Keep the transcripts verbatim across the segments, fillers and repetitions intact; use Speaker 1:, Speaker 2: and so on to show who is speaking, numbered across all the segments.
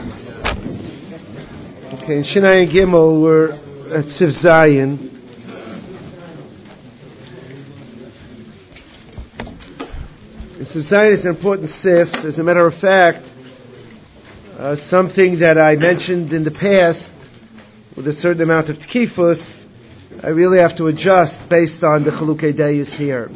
Speaker 1: Okay, in Shinai and Gimel, we're at Sif Zayin. Sif Zayin is an important Sif. As a matter of fact, uh, something that I mentioned in the past, with a certain amount of Tkifus, I really have to adjust based on the Chalukei Deis here.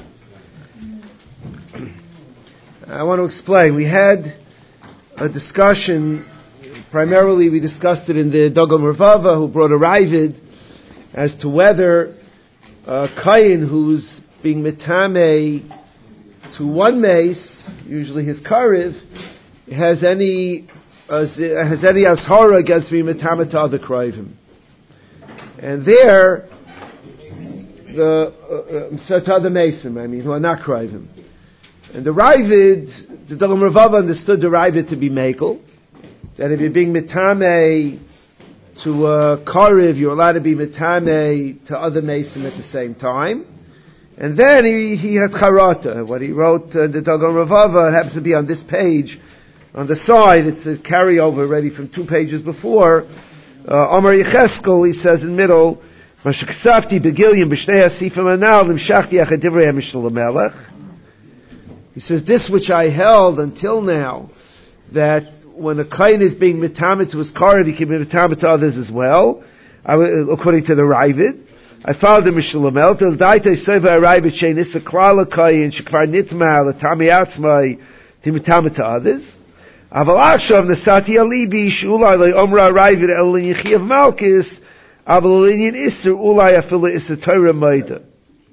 Speaker 1: I want to explain. We had a discussion. Primarily, we discussed it in the Dogam Ravava, who brought a Ravid, as to whether a Kayin who's being Mitame to one mace, usually his Karev, has any uh, has any Ashara against being Mitame to other Krivim. And there, the uh, uh, to other Mason, I mean, who are not Krivim. And the Ravid, the Dogam Ravava understood the Ravid to be Mekel, that if you're being mitame to a Karev, you're allowed to be mitame to other Mason at the same time. And then he, he had Charata. What he wrote, uh, the Dogam Ravava, it happens to be on this page. On the side, it's a carryover already from two pages before. Uh, Amar Yecheskel, he says in middle, Mashiksafti begillion b'shnei asifim anal limshachti achadivrei ha-mishnah l'melech. He says, this which I held until now, that when a kain is being mitame to his karev, he can be mitame to others as well, I, according to the Ravid. I followed the Mishnah Lamel, till daitei seva Ravid shein issa klal kain shekvar nitma l'tami atzmai to mitame to others. Aval achshav nesati alibi sheulai le'omra Ravid el yichiyav malkis aval l'inyan isser ulai afila issa Torah maida.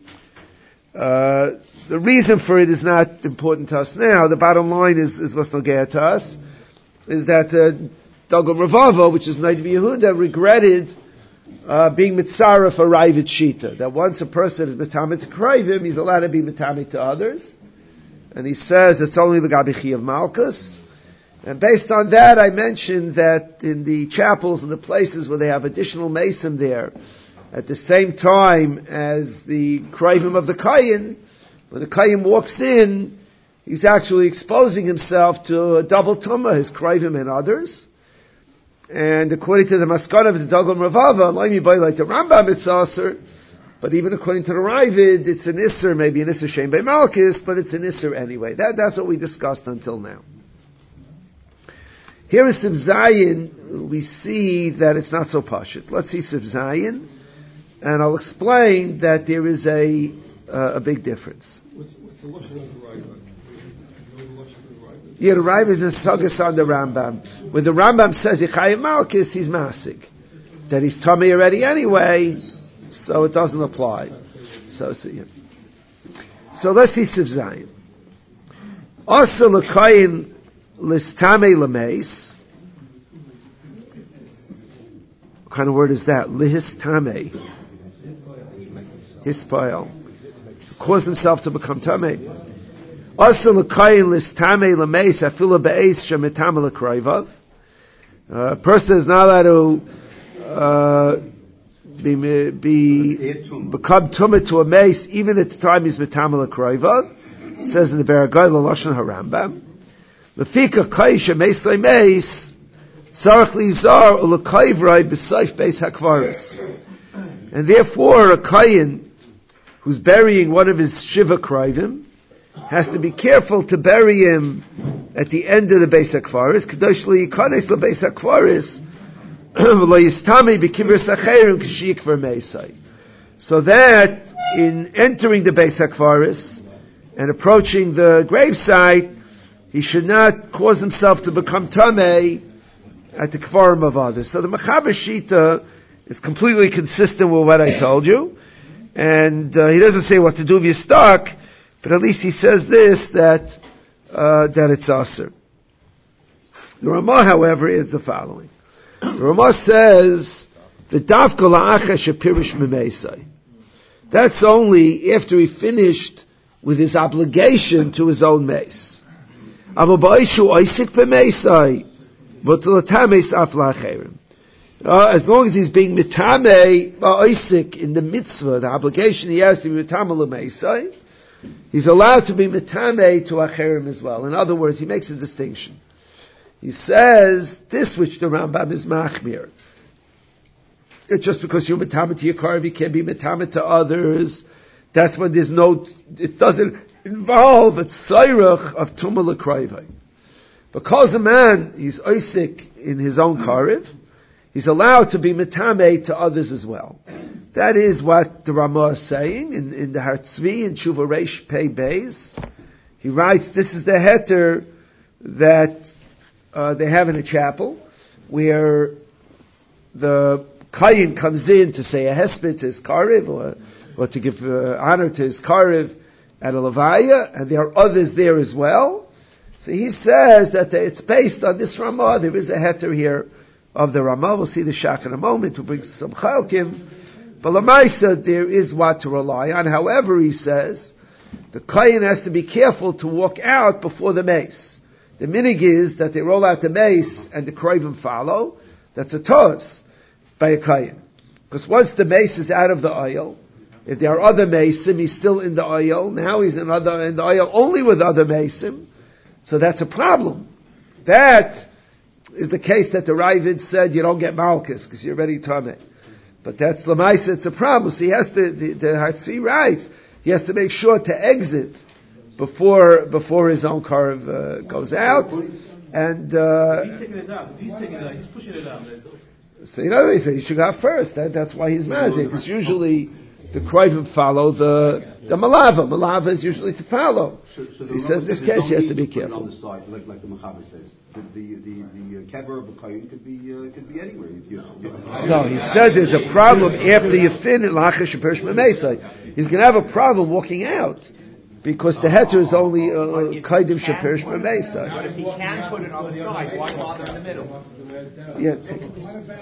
Speaker 1: Uh, the reason for it is not important to us now. The bottom line is, is what's not get to us, is that uh, Dogam Ravava, which is Naiv Yehuda, regretted uh, being mitzara for Ravid Shita. That once a person is mitamit to Krivim, he's allowed to be mitamit to others. And he says it's only the Gabichi of Malchus. And based on that, I mentioned that in the chapels and the places where they have additional mason there, at the same time as the Krivim of the Kayin, when the Kayin walks in, he's actually exposing himself to a double tumah, his Krivim and others. And according to the Maskana of the Dogam Ravava, like the Rambam, it's Aser, but even according to the Ravid, it's an Isser, maybe an Isser Shem Bei Malchus, but it's an Isser anyway. That, that's what we discussed until now. Here in Sif Zayin, we see that it's not so pashut. Let's see Sif Zayin, and I'll explain that there is a uh, a big difference.
Speaker 2: What's, what's the Lashon of the Ravid?
Speaker 1: Yeah, the Ravid is a Sagas on the Rambam. When the Rambam says Yechayim Malchus, he's Masig. That he's tummy already anyway, so it doesn't apply. So, so, yeah. so let's see Sif Zayin. Also, L'Kayim L'Stame L'Meis. What kind of word is that? L'Histame. Hispile. Cause himself to become Tameh. Also, L'Kayin L'Stame L'Meis Afila Be'ez Shemitame L'Kraivav. A person is not allowed to uh, be, be become tumah to a mace even at the time he's Mitame L'Kraivav. It says in the Beragai L'Lashon HaRambam. L'Fika Kayish Meis L'Meis Sarach Lizar U'L'Kayvrei B'Seif Beis HaKvaris. And therefore, a Kayin who's burying one of his Shiva Krivim has to be careful to bury him at the end of the Beis HaKvaris. Kadosh li'yikanes l'Beis HaKvaris v'lo yistami b'kivir sacherim k'shiyikvar meisai. So that in entering the Beis HaKvaris and approaching the gravesite, he should not cause himself to become tamei at the kvarim of others. So the Mechaber Shita is completely consistent with what I told you. And uh, he doesn't say what to do if you're stuck, but at least he says this, that uh, that it's aser. The Ramah, however, is the following. The Ramah says, the Davka la'acha shepirish memeisai. That's only after he finished with his obligation to his own mace. Avo ba'ishu oisik b'meisai, but l'tameis af la'acherim. Uh, as long as he's being mitame ba'isik in the mitzvah, the obligation he has to be mitame l'meisai, he's allowed to be mitame to acherim as well. In other words, he makes a distinction. He says this which the Rambam is machmir. It's just because you're metamet to your karev, you can't be metamet to others. That's when there's no, it doesn't involve a tzairach of tumah l'krayvai. Because a man, he's oisik in his own karev, he's allowed to be metamet to others as well. That is what the Ramah is saying in, in the Har Tzvi, in Tshuva Reish Pei Beis. He writes, this is the heter that uh, they have in a chapel, where the Kayin comes in to say a hesped to his karev, or, or to give uh, honor to his karev at a levaya, and there are others there as well. So he says that it's based on this Ramah. There is a heter here of the Ramah. We'll see the Shach in a moment, who brings some chalkim. But Lamaisa, there is what to rely on. However, he says, the Kayin has to be careful to walk out before the mace. The minig is that they roll out the mace and the Kroivim follow. That's a tos by a Kayin. Because once the mace is out of the oil, if there are other mason, he's still in the oil. Now he's in, other, in the oil only with other mason. So that's a problem. That is the case that the Ravid said you don't get Malkus because you're already Tameh. But that's Lamaisa, it's a problem. So he has to, the, the Har Tzvi writes, he has to make sure to exit before before his own car uh, goes out. And uh,
Speaker 3: he's taking it out. He's taking it out. He's pushing it out.
Speaker 1: So you know, he said he should go first. That, that's why he's magic. Because usually the Kroivim follow the the Malava. Malava is usually to follow. So, so, so he says this case he has to be careful.
Speaker 4: On the side, like, like the Mechaber says, the the the, the uh, kever of a kain could be uh, could be anywhere. If you, if
Speaker 1: no, he said there's a problem after you finish lachash persh memesai. He's going to have a problem walking out because the heter is only kaidim shepersh memesai.
Speaker 3: But if he can put it on the side, why bother in the middle?
Speaker 1: Yeah. Take it.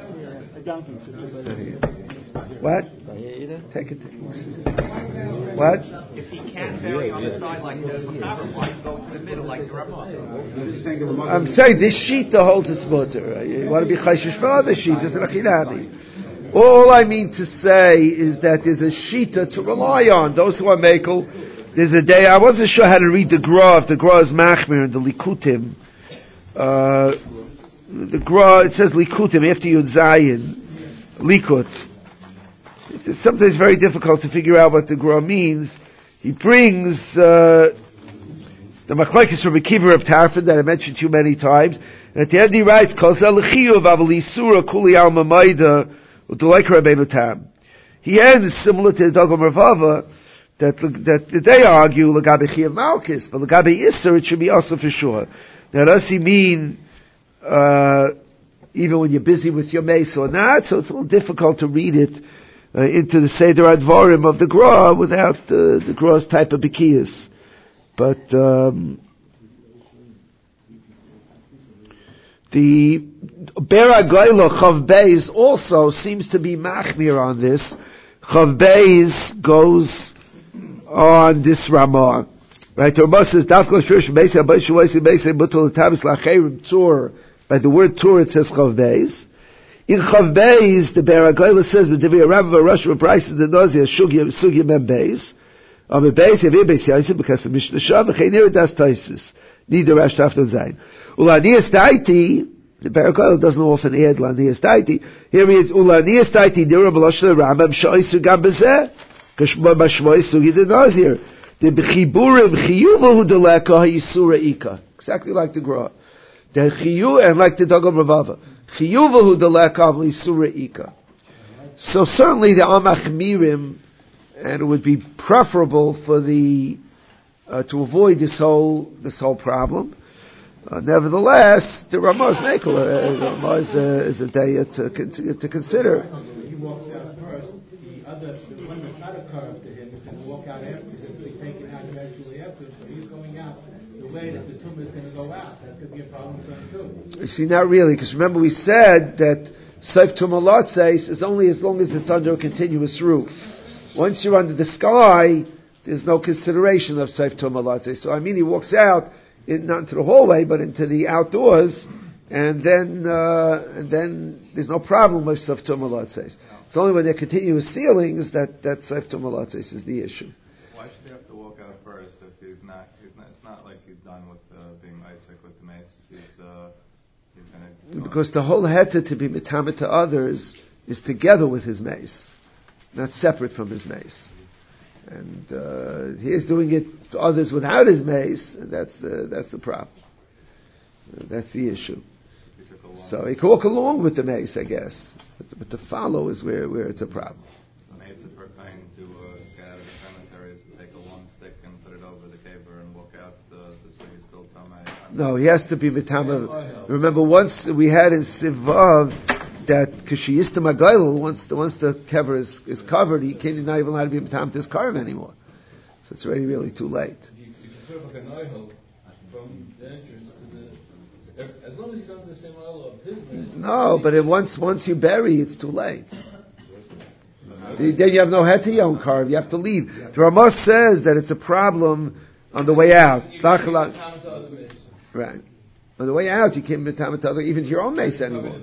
Speaker 1: What? Take it. What?
Speaker 3: If he can't bury on the side like the Mechaber, why go to the middle like the Ramah?
Speaker 1: I'm saying this shita holds its mutter. You want to be chayshish for other shitas and achilani. All I mean to say is that there's a shita to rely on. Those who are mekel, there's a day, I wasn't sure how to read the Gra, if the Gra is machmir and the likutim. Uh, the Gra, it says likutim after Yud Zayin, likut. It's sometimes very difficult to figure out what the Gra means. He brings uh, the machlokes from Akiva of Tarfon that I mentioned to you many times. And at the end he writes, Kol zel l'chiyuv aval yisura kuli al mamayda u'dolek rabbeinu tam. He ends similar to the Dogam Ravava that that they argue l'gabe chiyuv malchus, but l'gabe isser it should be also for sure. Now does he mean uh, even when you're busy with your mace or not? So it's a little difficult to read it Uh, into the Seder Advarim of the Gra without uh, the Gra's type of Bikiyas. But um, the Beragayla Chav Beis also seems to be machmir on this. Chav Beis goes on this Ramah. Right? The Ramah says, by the word Tur it says Chav Beis. In Chav Beis, the Beragayla says, "But Divi Rav Rosh Price the Nozia Sugya Sugya Mem Beis, on the Beis Yavi Beis Yosef because the Mishnah Shav Cheinir Das Taisus neither Rash Tafton Zayin. Ulanias Daiti, the Beragayla doesn't often add Lanias Daiti. Here he is Ulanias Daiti Dira Balosh Rambam Shoisu Gam Bezeh Kashma Bashmoy Sugi the Nozir the Bechiburim Chiyuvahu Deleka Yisura Ika exactly like the Gra the Chiyu and like the Dogam Ravava. Chiyuvahu delekav lisura ika. So certainly the amachmirim, and it would be preferable for the uh, to avoid this whole this whole problem. Uh, nevertheless, the Ramah is mekel. Uh, the Ramah is, uh, is a day to to consider.
Speaker 2: He walks out first. The other, the one that's not a curve to him, is going to walk out after him. He's taking out eventually after him, so he's going out the way that the tumor is going to go out. That's going to be a problem for him too.
Speaker 1: You see, not really, because remember we said that Seif Tumalatzeis is only as long as it's under a continuous roof. Once you're under the sky, there's no consideration of Seif Tumalatzeis. So I mean, he walks out in, not into the hallway, but into the outdoors, and then uh, and then there's no problem with Seif Tumalatzeis. It's only when they're continuous ceilings that that Seif Tumalatzeis is the issue.
Speaker 5: Why should he have to walk out first if he's not? He's not. It's not like he's done with uh, being Isaac with the mace. He's uh,
Speaker 1: Because the whole heter to be mitama to others is together with his mace, not separate from his mace. And uh, he is doing it to others without his mace, and that's uh, that's the problem. Uh, that's the issue. So he can walk along with the mace, I guess, but, but to follow is where, where it's a problem.
Speaker 5: Maybe it's a kind to uh, get out of the cemeteries, take a long stick and put it over the caber and walk out the, the trees built on my...
Speaker 1: No, he has to be mitama. Remember, once we had in Sivav that kashiyista magail, once the once the kever is, is covered, he can't not even allowed to be mitama to his carve anymore. So it's already really too late.
Speaker 6: You, you can serve like an eye hole from the entrance to the. As long as he's under the same aisle of his man.
Speaker 1: No, but it, once once you bury, it's too late. Then you have no head to your own carve. You have to leave. The Ramah says that it's a problem on the way out. Right. On the way out, you can't be mitama to other, even to your own mace anymore.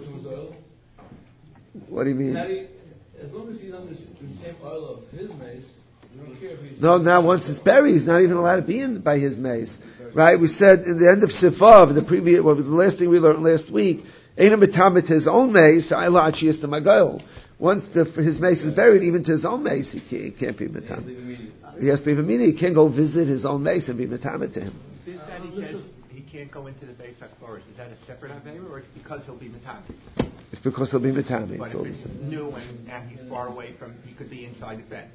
Speaker 1: What do you mean?
Speaker 6: As long as he's under the same aisle of his mace, you don't care if he's...
Speaker 1: No, now once it's buried, he's not even allowed to be in by his mace. Right? We said in the end of Sifav, in the previous, well, the last thing we learned last week, ain't a mitama to his own mace, ayla achiyas to magail. Once the, his mace is buried, even to his own mace, he can't, he can't be mitama. He has to leave immediately. He can't go visit his own mace and be mitama to him.
Speaker 3: Since that he says he can't go into the Beis HaKvoros, is that a separate Avera, or it's because he'll be mitama?
Speaker 1: It's because he'll be mitama.
Speaker 3: But if it's new and now he's far away from, he could be inside the fence.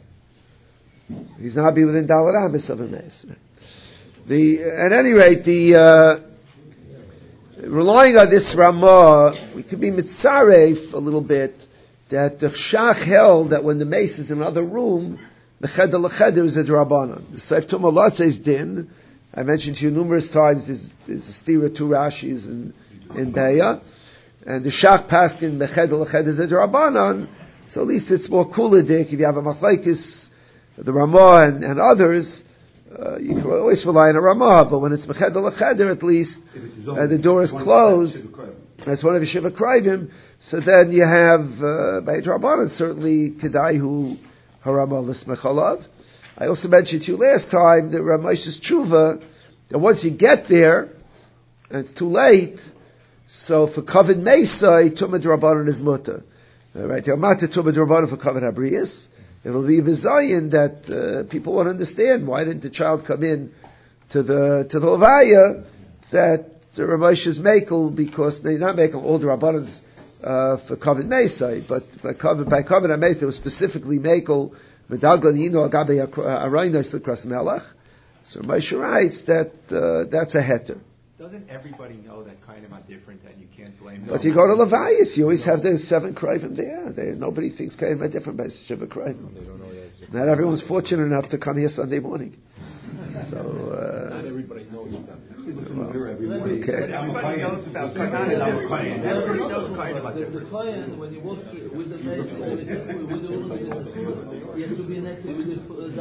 Speaker 1: He's not be within Dalet Amis of a mace. The, at any rate, the uh, relying on this Ramah, we could be mitzaref a little bit that the Shach held that when the mace is in another room, the cheder lecheder is a drabanan. The Seif Tumalat says din. I mentioned to you numerous times. There's, there's a stira two Rashis in in Beya, and the Shach passed in the cheder lecheder is a drabanan. So at least it's more kulidik if you have a machlekes, the Ramah and, and others. Uh, you can always rely on a Ramah, but when it's Mecheder L'Cheder, at least, uh, the door is closed, that's one of the Shiva Krivim, so then you have, uh, by Drabanan, certainly, Kedai Hu Haramah L'Smechalav. I also mentioned to you last time that Ramesh's Tshuva, that once you get there, and it's too late, so for Kavod Meisai, Tumah Drabanan is Mutter. Uh, right, Yamata Tumah Drabanan for Kavod Habriyas. It'll be Vizayin that uh, people won't understand. Why didn't the child come in to the to the Levaya that the Ramesh's Mekel, because they're not making all the Rabbanans uh, for Kavod Meisai, but by Kavod by Kavod HaMeis they were specifically Mekel Medaglan Yino Agabe Araynos L'Kras Melech. So Ramesh writes that uh, that's a heter.
Speaker 3: Doesn't everybody know that kind of are different and you can't blame them?
Speaker 1: But you go to Levayas, you always have the seven Krivim there. They, nobody thinks kind of different by Shiva Krivim. Not everyone's fortunate enough to come here Sunday morning. So, uh,
Speaker 6: not everybody knows about it.
Speaker 1: Well, okay.
Speaker 3: Everybody knows about Everybody knows kind of
Speaker 7: The, the client, when he walks with the mace, with the he has to be next to the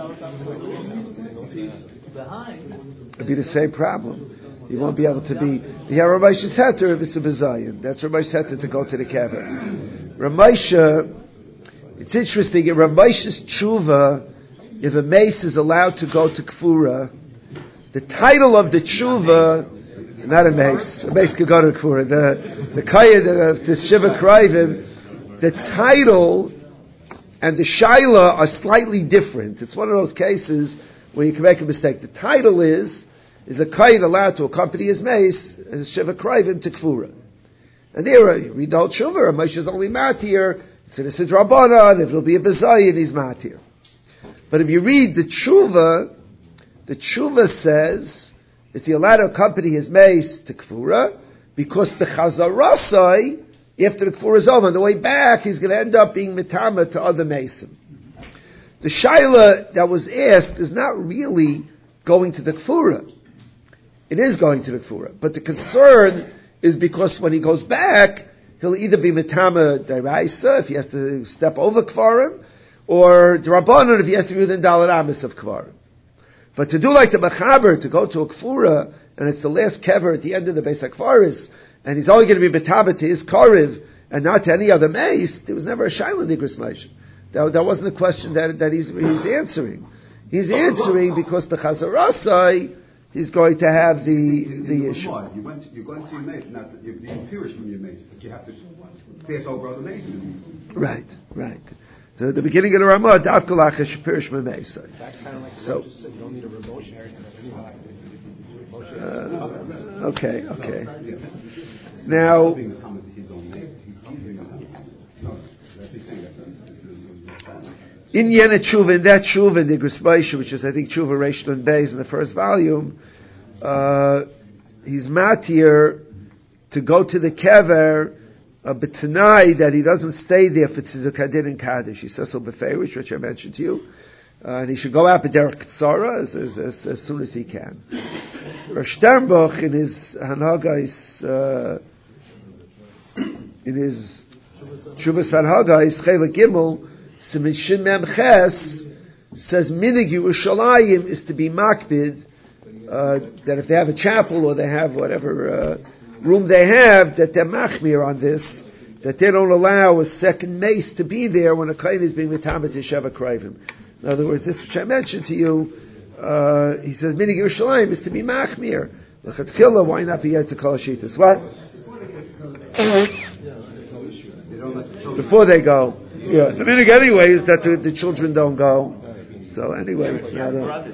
Speaker 7: downtown behind.
Speaker 1: It'd be the same problem. He won't be able to be. The Ramesh's heter if it's a bezayin. That's Ramesh's heter to go to the kever. Ramesh, it's interesting. In Ramesh's tshuva, if a mace is allowed to go to kfura, the title of the tshuva, not a mace, a mace could go to kfura. The the kaya of the Shiva Krivim, the title and the shaila are slightly different. It's one of those cases where you can make a mistake. The title is. Is a kain allowed to accompany his mace as Shiva Krivim to Kfura? And there we don't Shuvah, a Moshe is only matir, it's in a Sidra Rabbanan, if it'll be a Bezayin, he's matir. But if you read the Tshuva, the Tshuva says, is he allowed to accompany his mace to Kfura? Because the Chazarasai, after the Kfura is over, on the way back, he's going to end up being mitama to other mason. The Shaila that was asked is not really going to the Kfura. It is going to the Kfura. But the concern is because when he goes back, he'll either be Mitama Dairaisa, if he has to step over Kfarim, or Drabanan, if he has to be within Dalet Amis of Kfarim. But to do like the Mechaber, to go to a Kfura, and it's the last Kever at the end of the Beis HaKvaris, and he's only going to be Mitama to his Kariv, and not to any other mace, there was never a Shaila Nigris Moshe. That, that wasn't a question that, that he's, he's answering. He's answering because the Chazarasai he's going to have the the issue.
Speaker 4: You went, you're going to your mates, not the, you're being purish from your mates, but you have to pass over other mates.
Speaker 1: Right, right. So the beginning of the Ramah, Daf Kolach Shapirish Memesa. So,
Speaker 3: you don't need a remote area.
Speaker 1: uh, okay, okay. Now, in Yena Tshuva, in that Tshuva, in the Grismaisha, which is I think Tshuva Reish Nun Beis in the first volume, uh, he's matir to go to the kever, uh, but tonight that he doesn't stay there for Tziduk Hadin and Kaddish. He says so beferish, which I mentioned to you, uh, and he should go out B'derech Tzara as, as, as, as soon as he can. Rosh Sternbuch in his Hanhagais, uh, in his Shuvas Hanhagais Chelik Gimel, Simishin Mem Ches says Minig Yerushalayim is to be makbid, uh, that if they have a chapel or they have whatever uh, room they have, that they're machmir on this, that they don't allow a second mace to be there when a kohen is being mitamet to Sheva Krivim. In other words, this which I mentioned to you, uh, he says Minig Yerushalayim is to be machmir. L'chatchila, why not be able to call Shitas? What? Before they go. Yeah, the minig anyway is that the, the children don't go. So anyway, it's not a,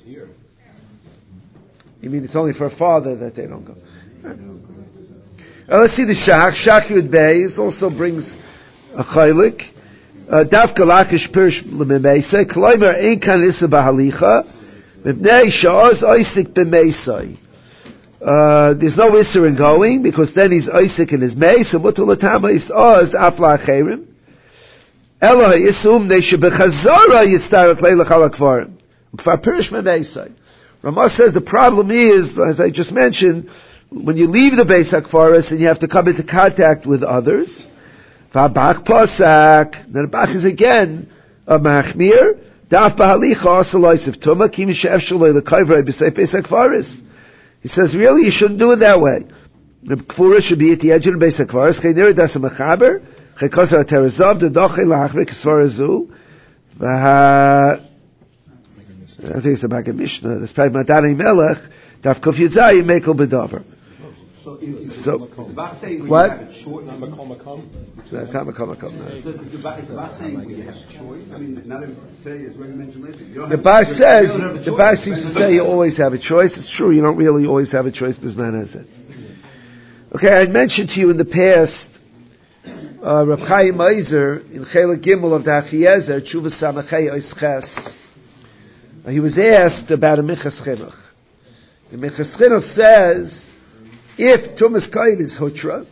Speaker 1: you mean it's only for a father that they don't go. Right. Uh, let's see the Shach. Shach Yud Beis also brings a chaylik. Daf Galakish Pirish L'Memeisei Kloimer Ein Kan Issa B'Halicha Mibnei Sha'oz Oisik B'Meisei. There's no Issa in going because then he's Oisik in his Meis and Mutul Latama is Oz Afla Acherim. Ela Yisum Neshe B'Chazara Yitztarach Leilach Al Akvarim. Kfar Pirish Memeisei. Ramah says the problem is, as I just mentioned, when you leave the Beis HaKfaris and you have to come into contact with others, V'abach Pasak, then the Bach is again a Machmir, Daf B'Halicha Asaloisiv Tuma, Kim Yishev Shaloi L'Kaivrei B'Sei Beis HaKfaris. He says, really, you shouldn't do it that way. The Kfura should be at the edge of the Beis HaKfaris, Chei Nira Das HaMachaber, Chei Kosa HaTerezav, the Dochei L'Achvei K'Svarazu, V'ha... I think it's about a Mishnah. That's probably Madani Melech. Daf Kuf Yitzai Mekel Bedover.
Speaker 4: So, is,
Speaker 1: so
Speaker 4: is the Bach saying
Speaker 1: what?
Speaker 4: You have a choice?
Speaker 1: That's not Makom Makom.
Speaker 4: Is the Bach saying when you have a choice? I mean, not every, say as we mentioned later. You don't
Speaker 1: The
Speaker 4: have
Speaker 1: Bach
Speaker 4: a,
Speaker 1: says
Speaker 4: the
Speaker 1: the Bach seems to say you always have a choice. It's true. You don't really always have a choice. Bisman has it. Okay, I mentioned to you in the past. Uh, Reb Chaim Eiser in Chelik Gimel of the Achiezer Tshuvas Samachei Oisches. He was asked about a Minchas Chinuch. The Minchas Chinuch says, if Tumas Kohen is Hutra,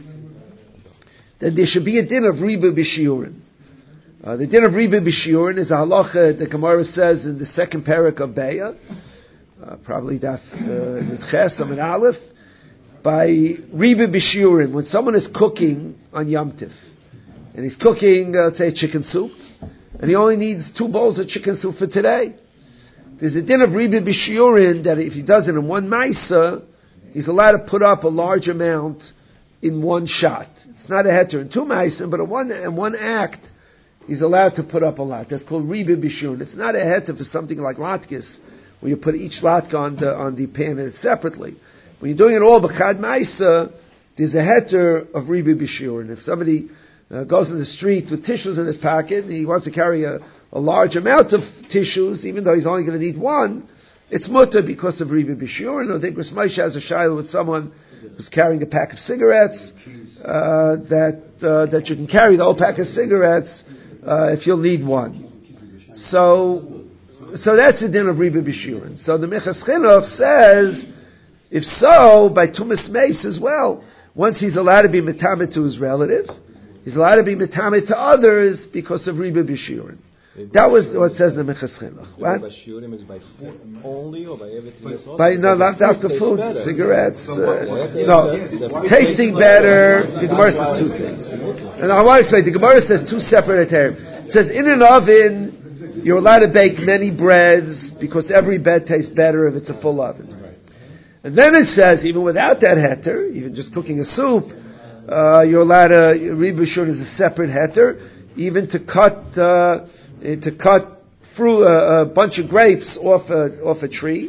Speaker 1: then there should be a din of Ribu B'Shiurin. Uh, the din of Ribu B'Shiurin is a halacha the Gemara says in the second parak of Be'ah, uh, probably Daf Nitches, Amid Aleph, by Ribu B'Shiurin, when someone is cooking on Yom Tif, and he's cooking, uh, let's say, chicken soup, and he only needs two bowls of chicken soup for today. There's a din of Ribi B'Shiurin that if he does it in one Maisa, he's allowed to put up a large amount in one shot. It's not a heter in two Maisa, but in one, in one act, he's allowed to put up a lot. That's called Ribi B'Shiurin. It's not a heter for something like latkes, where you put each latka on the, on the pan and separately. When you're doing it all b'chad Maisa, there's a heter of Ribi B'Shiurin. If somebody uh, goes in the street with tissues in his pocket, and he wants to carry a a large amount of tissues, even though he's only going to need one, it's mutter because of Ribi B'Shiurin. I think Chris Moshe has a shiloh with someone who's carrying a pack of cigarettes, uh, that uh, that you can carry the whole pack of cigarettes uh, if you'll need one. So, so that's the din of Ribi B'Shiurin. So the Minchas Chinuch says, if so, by Tumas Meis as well, once he's allowed to be metamet to his relative, he's allowed to be metamet to others because of Ribi B'Shiurin. That was what it says in the Minchas Chinuch. What?
Speaker 8: By shiurim is by food only or by everything else?
Speaker 1: By no, not after food, cigarettes. Uh, no, tasting better. The Gemara says two things, and I want to say the Gemara says two separate heterim. It says in an oven you're allowed to bake many breads because every bread tastes better if it's a full oven. And then it says even without that heter, even just cooking a soup, uh, you're allowed to Ribi B'Shiurin is a separate heter, even to cut. Uh, to cut fruit, uh, a bunch of grapes off a, off a tree,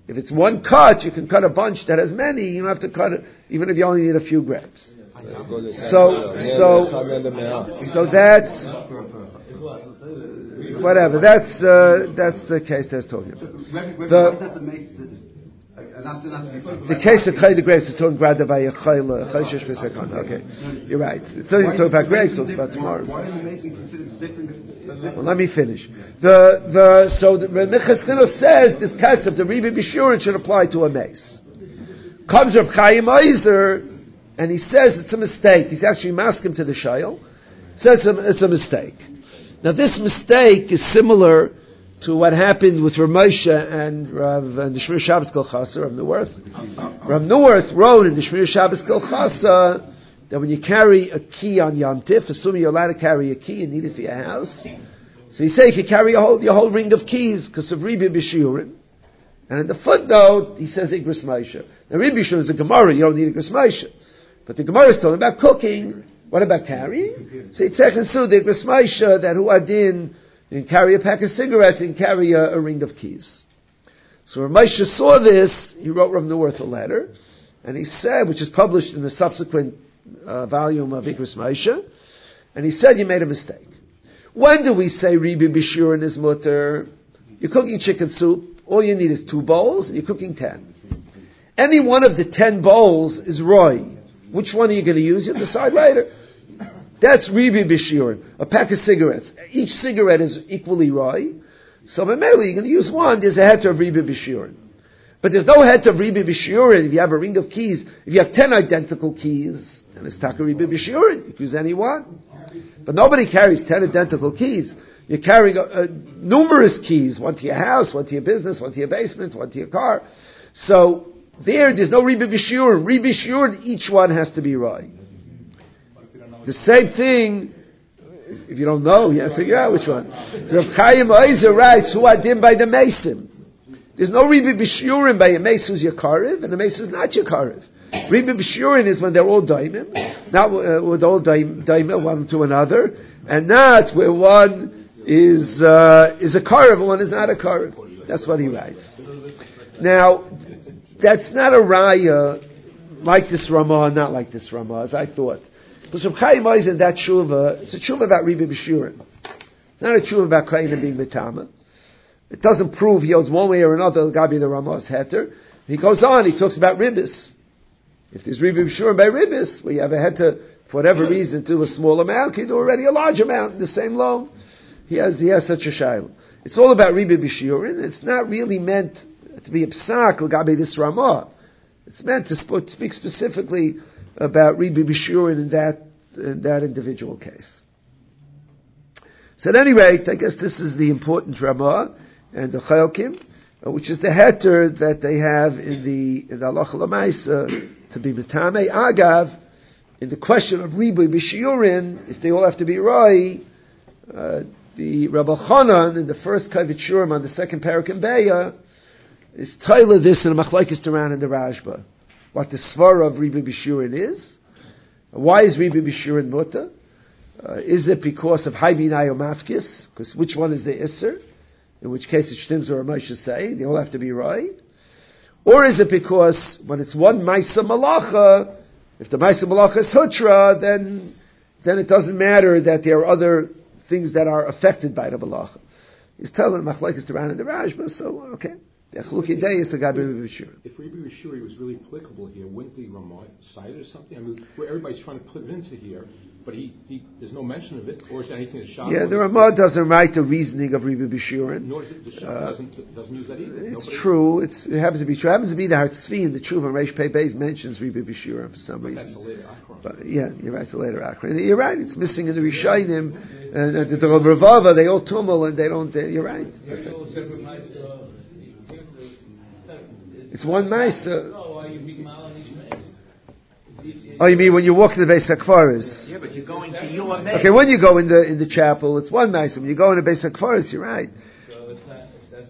Speaker 1: If it's one cut, you can cut a bunch that has many. You don't have to cut it, even if you only need a few grapes. So, so, so that's whatever. That's uh, that's the case that's talking about. The, the case of Chai the grapes is talking about by a Chai Shesh V'Sekon. Okay, you're right. It's only talking about grapes. Talks about tomorrow. Well, let me finish. The the so the Mechassino says this concept of Ribi B'Shurin should apply to a mace. Comes Reb Chaim Oizer, and he says it's a mistake. He's actually masking to the Shayil. Says it's a mistake. Now this mistake is similar to what happened with Rav Moshe and Rav and the Shmir Shabbos Kolchasa, Rav Neuwirth. Rav Neuwirth wrote in the Shmir Shabbos Kolchasa that when you carry a key on Yom Tif, assuming you're allowed to carry a key and need it for your house, so you say you can carry your whole, your whole ring of keys because of Ribi B'Shiurim. And in the footnote, he says Igros Moshe. Now Ribi B'Shiurim is a Gemara, you don't need Igros Moshe. But the Gemara is talking about cooking. What about carrying? So it's Echad the Igros Moshe that who adin, you can carry a pack of cigarettes and carry a, a ring of keys. So Rav Moshe saw this, he wrote Rav Neuwirth a letter, and he said, which is published in the subsequent uh, volume of Igros Moshe, and he said you made a mistake. When do we say Ribi B'Shurin is mutter? You're cooking chicken soup, all you need is two bowls, and you're cooking ten. Any one of the ten bowls is roy. Which one are you going to use? You'll decide later. That's Ribi B'Shurin. A pack of cigarettes. Each cigarette is equally roy. So mainly you're going to use one, there's a heter of Ribi B'Shurin. But there's no heter of Ribi B'Shurin if you have a ring of keys. If you have ten identical keys, then it's Taka Ribi B'Shurin. You can use any one. But nobody carries ten identical keys. You're carrying uh, uh, numerous keys, one to your house, one to your business, one to your basement, one to your car. So there, there's no Ribi B'Shurin. Ribi B'Shurin, each one has to be right. The same thing, if you don't know, you have to figure out which one. Rav Chaim Oizer writes, who adim by the Mesim. There's no Ribi B'Shurin by a Meis who's your Karev, and a Meis who's not your Karev. Ribi B'Shurin is when they're all daimim, not uh, with all daimim one to another, and not where one is uh, is a karev and one is not a karev. That's what he writes. Now, that's not a raya like this Ramah, not like this Ramah, as I thought. Because from Chaim Oizer in that tshuva, it's a tshuva about Ribi B'Shurin. It's not a tshuva about Kain being metama. It doesn't prove he owes one way or another Gabi the Ramah's heter. He goes on, he talks about ribis. If there's Ribi B'Shurin by ribis, where you have a heter for whatever reason to a small amount, you do already a large amount in the same loan. He has he has such a shayla. It's all about Ribi B'Shurin. It's not really meant to be a psak Gabi this Ramah. It's meant to sp- speak specifically about Ribi B'Shurin in that in that individual case. So at any rate, I guess this is the important Ramah and the Chalkim, which is the heter that they have in the in the Halacha L'Maisa to be Metame. Agav, in the question of Ribi B'Shurin, if they all have to be Roi, uh, the Rabbi Chanan in the first Kavit Shurim on the second Parak in Beya is Taila this in a Machlekes Taran in the Rashba. What the Svara of Ribi B'Shurin is. Why is Ribi B'Shurin Muta? Uh, is it because of Haibinai or Mafkis? Because which one is the Isser? In which case it Shtims or Moshe say, they all have to be right. Or is it because when it's one Maisa Malacha, if the Maisa Malacha is Hutra, then then it doesn't matter that there are other things that are affected by the Malacha. He's telling Machlekes Taran and the Rashba, so okay. If Ribi
Speaker 9: B'Shurin was really applicable here, wouldn't the Ramah cite it or something? I mean, where everybody's trying to put it into here, but he, he there's no mention of it, or is there anything that Shah?
Speaker 1: Yeah, the Ramah doesn't write the reasoning of Ribi B'Shurin.
Speaker 9: Nor the Shah uh, doesn't doesn't use that either.
Speaker 1: It's
Speaker 9: Nobody
Speaker 1: true. It's, it happens to be true. It happens to be the Hartzvi and the Tshuva and Reish Pei Beis mentions Ribi B'Shurin for some
Speaker 9: but
Speaker 1: reason.
Speaker 9: That's a later Akron.
Speaker 1: But yeah, you're right. It's a later Akron. You're right. It's missing in the Rishayim and uh, the Ravava. They all tumble and they don't. They, you're right. It's one Maisa. Oh, you mean when you walk to the Beis HaKfaris?
Speaker 3: Yeah, but you're going to your Mace.
Speaker 1: Okay, when you go in the in the chapel, it's one Maisa. When you go in the Beis HaKfaris, you're right.
Speaker 6: So it's not, that's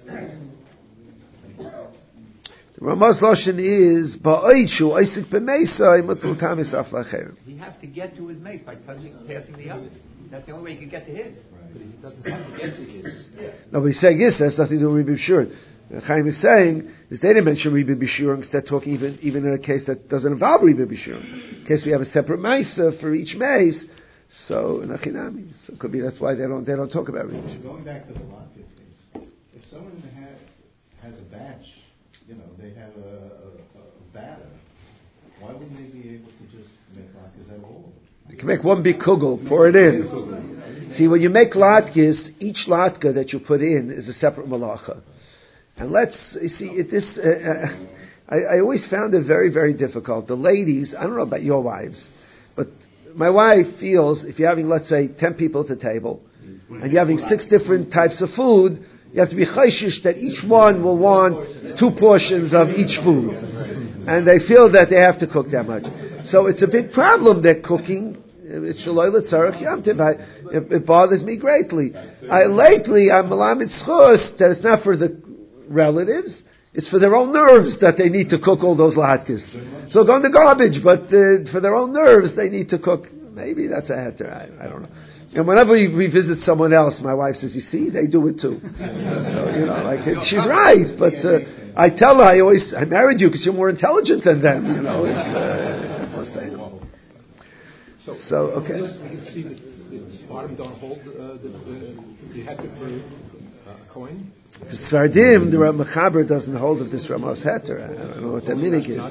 Speaker 1: the Ramah's Lashon is Ba'oichu Isaac B'Meisa Imutul Tamis Aflacher.
Speaker 3: He has to get to his Mace by touching, passing the others. That's the only way he can get to his. But he doesn't have to get to his.
Speaker 1: Nobody's saying this. That's nothing to do with Ribi B'Shurin. Chaim is saying is they didn't mention Riba B'Shiurim because they're talking even even in a case that doesn't involve Riba B'Shiurim. In case we have a separate Maisa for each mace, so in a Chinami. So it could be that's why they don't they don't talk about Riba B'Shiurim.
Speaker 2: Going back to the latkes case, if someone ha- has a batch, you know, they have a, a, a batter, why wouldn't they be able to just make latkes out of all of them?
Speaker 1: You can make one big kugel, pour it in. See, when you make latkes, each latka that you put in is a separate malacha. And let's you see it, this. Uh, uh, I, I always found it very, very difficult. The ladies, I don't know about your wives, but my wife feels if you're having, let's say, ten people at the table, and you're having six different types of food, you have to be chayshish that each one will want two portions of each food, and they feel that they have to cook that much. So it's a big problem. They're cooking. It's it, it bothers me greatly. I, lately, I'm malamid schus that it's not for the relatives, it's for their own nerves that they need to cook all those latkes. So go in the garbage, but uh, for their own nerves they need to cook. Maybe that's a heter, I, I don't know. And whenever we, we visit someone else, my wife says, you see, they do it too. So, you know, like, she's right, but uh, I tell her, I always, I married you because you're more intelligent than them, you know, it's, uh, I'll say.
Speaker 9: So,
Speaker 1: so okay.
Speaker 9: We can see that the bottom don't hold uh, the, the, the heter for uh, a coin.
Speaker 1: For Sardim, the Rav Mechaber doesn't hold of this Ramos Heter. I don't know what that minig is.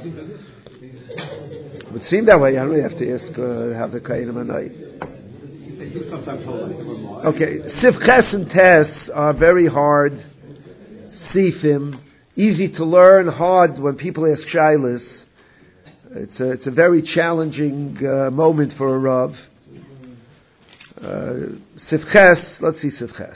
Speaker 1: It would seem that way. I don't really have to ask uh, how the Kainim Anai. Okay, Sif Ches and Tes are very hard. Sifim, easy to learn, hard when people ask Shailas. It's a, it's a very challenging uh, moment for a Rav. Uh, Sif Ches, let's see Sif Ches.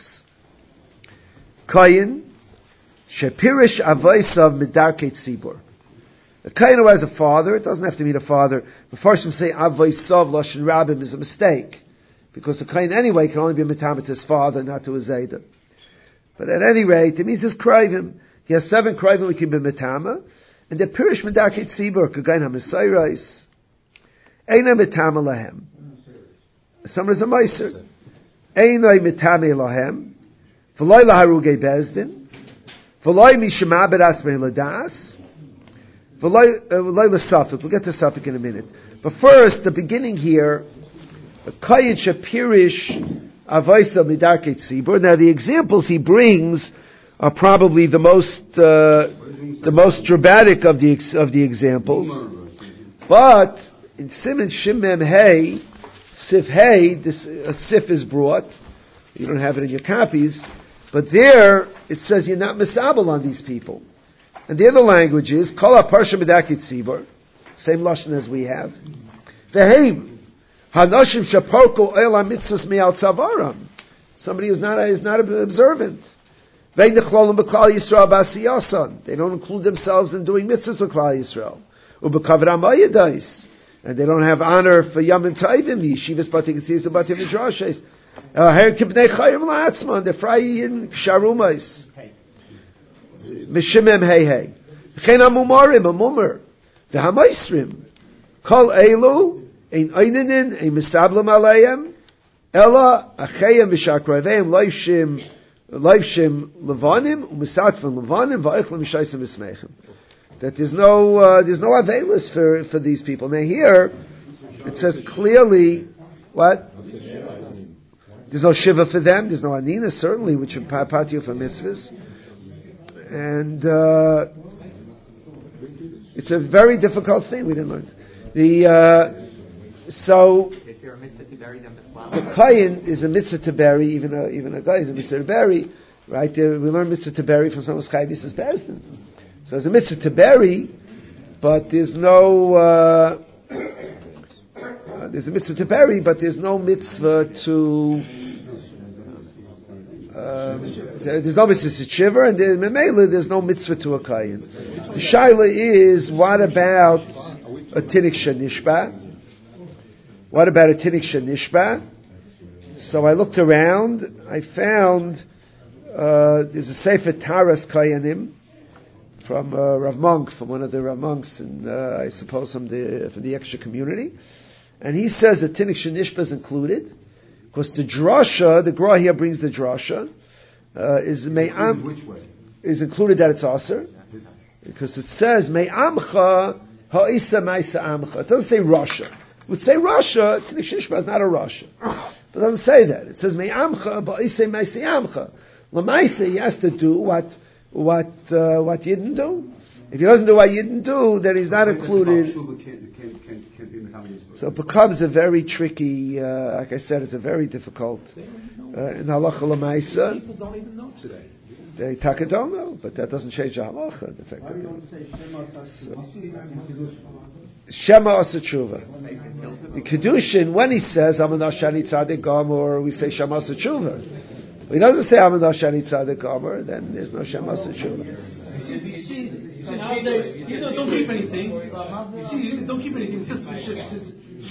Speaker 1: Kayin, Shepirish Avaisav Midarke Tzibur. A Kayin who has a father, it doesn't have to mean a father. The first one say Avaisav Lashon Rabim is a mistake. Because a Kayin anyway can only be mitamet to his father, not to his Zaydah. But at any rate, it means his Krivim. He has seven Krivim we can be mitama. And the Pirish Midarke Tzibur, Kagayin HaMesayrais. Eina mitama lahem. Some is a Meiser. Eina mitame lahem. V'loi laharugei bezdin, v'loi mishema beratzmei ladas, v'loi l'safik. We'll get to safik in a minute. But first, the beginning here, kayin shapirish avaisa midarke tzibur. Now, the examples he brings are probably the most uh, the most dramatic of the of the examples. But in Siman Shimem Hey, Sif Hey, this a Sif is brought. You don't have it in your copies. But there, it says you're not misabel on these people. And the other language is, Kol ha-parsha medakit tzibur, same lashon as we have. Veheim, hanoshim shaporko el ha-mitzvos me'al tzavaram. Somebody who's not, is not observant. Vein nechlolim b'klal Yisrael b'asiyasan. They don't include themselves in doing mitzvahs with Klal Yisrael. U'b'kavod ha'mayadais. And they don't have honor for Yom Tovim, yeshivas bati ketzis u'bati midrashes. Her kibnei chayim la'atzman, they're frayin ksharumais. Mishimem hei hei. V'chein ha-mumarim, ha-mumar. V'ha-maisrim. Kol elu, ein oininin, ein misablam aleihem, ela achayim v'shakroveim, loishim, loishim levanim, u'misatvan levanim, v'oichlim v'shaisim v'smeichem. That there's no, uh, there's no availus for, for these people. Now here, it says clearly, what? There's no shiva for them. There's no anina, certainly, which are patio for mitzvahs. And uh, it's a very difficult thing. We didn't learn. The uh, so
Speaker 3: Is there a mitzvah to bury them as well?
Speaker 1: the kayin is a mitzvah to bury. Even a even a guy is a mitzvah to bury. Right? There, we learn mitzvah to bury from someone's chayvis as bezdin. So there's a mitzvah to bury, but there's no. Uh, Uh, there's a mitzvah to bury, but there's no mitzvah to. Um, there's no mitzvah to shiver, and in Memela there's no mitzvah to a kayin. The shaila is, what about a tinik shenishba? What about a tinik shenishba? So I looked around. I found uh, there's a sefer Taras Kayanim from uh, Rav Monk, from one of the Rav Monks, and uh, I suppose from the from the extra community. And he says that Tinik Shenishba is included, because the drasha, the Gra here brings the drasha, uh, is Me'am.
Speaker 4: Which way?
Speaker 1: is included that it's aser, because it says me'amcha ha'isa ma'isa amcha. It doesn't say Russia. It would say Russia. Tinuk Shnishba is not a Russia, but it doesn't say that. It says me'amcha ba'isa ma'isa amcha. L'maisa, he has to do what what uh, what you didn't do. If he doesn't do what you didn't do, then he's not included. So it becomes a very tricky. Uh, like I said, it's a very difficult uh, in halacha l'maisa.
Speaker 9: People don't even know today.
Speaker 1: They taka don't know, but that doesn't change the halacha. The fact
Speaker 2: Why
Speaker 1: that
Speaker 2: don't we say
Speaker 1: Shema Asa Tshuva. The Kedushin, when he says I'm an Ashani Tzadik Gomer, we say Shema Asa Tshuva. If he doesn't say I'm an Ashani Tzadik Gomer, then there's no Shema Asa Tshuva.
Speaker 10: You see, nowadays, you know, don't keep anything. You see, don't keep anything. It's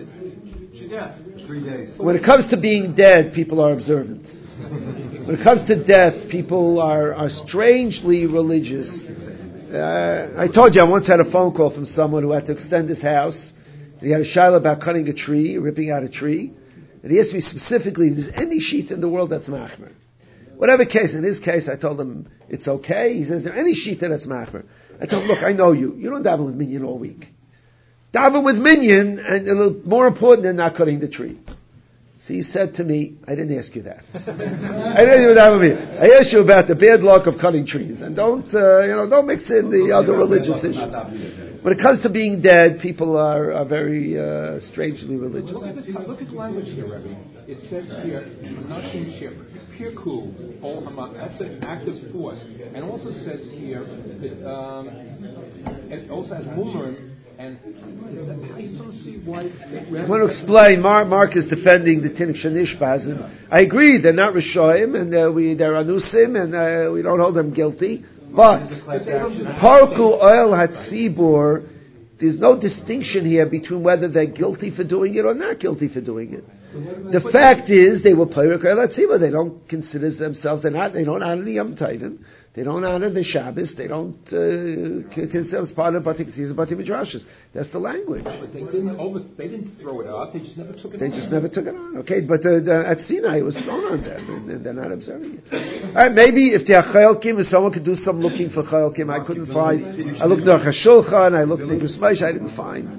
Speaker 10: just
Speaker 4: Three days.
Speaker 1: When it comes to being dead, people are observant. When it comes to death, people are, are strangely religious. Uh, I told you I once had a phone call from someone who had to extend his house. He had a shaila about cutting a tree, ripping out a tree. And he asked me specifically if there's any sheet in the world that's machmer. Whatever case, in his case, I told him it's okay. He says, is there any sheet that's machmer? I told him, look, I know you. You don't daven with minyan all week. Daven with minyan, and a little more important than not cutting the tree. So he said to me, I didn't ask you that. I didn't even daven with me. I asked you about the bad luck of cutting trees, and don't, uh, you know, don't mix in the other religious issues. When it comes to being dead, people are, are very uh, strangely religious.
Speaker 9: Look at, the, look at the language here, Rebbe. It says here, Nashim Ship, Pirku, Ol Hamat. That's an active force. And it also says here, that, um, it also has Mumarim. And I don't see why.
Speaker 1: I want to explain. Mark, Mark is defending the Tinuk Shanishbaz, and I agree they're not Rishoyim, and uh, we they're Anusim, and uh, we don't hold them guilty. But Parku Oil Hatzibur, there's no distinction here between whether they're guilty for doing it or not guilty for doing it. The fact is, they were Parku Oil Hatzibur. They don't consider themselves. They're not. They don't honor the Yom Tovim. They don't honor the Shabbos. They don't uh, consider themselves part of Bati Ketzis and Bati Midrashas. That's the language.
Speaker 9: But they didn't over, They didn't throw it out. They just never took it
Speaker 1: they
Speaker 9: on.
Speaker 1: They just never took it on. Okay, but uh, the, at Sinai it was thrown on them, and, and they're not observing it. All right, maybe if they're Chayil Kim, if someone could do some looking for Chayil Kim, I couldn't find. I looked at Hashulchan, I looked at Nigros Moshe, I didn't find.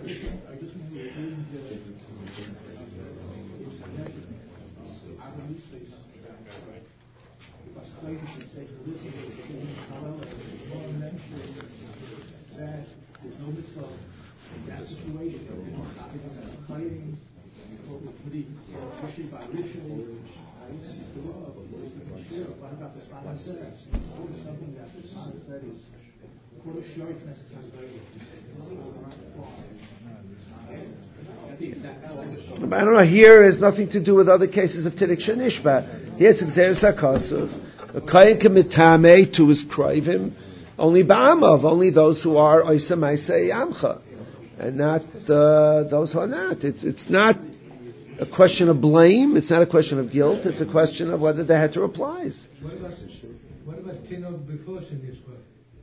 Speaker 1: I don't know, here has nothing to do with other cases of Tinuk Shanishba. Here it's Xeris HaKosov. A Kayin Kemitame to his Krivim, only Ba'amav, only those who are Oisa Maisei Amcha, and not uh, those who are not. It's, it's not a question of blame, it's not a question of guilt, it's a question of whether they had to reply.
Speaker 2: What about, what about Tinuk before Shanishba?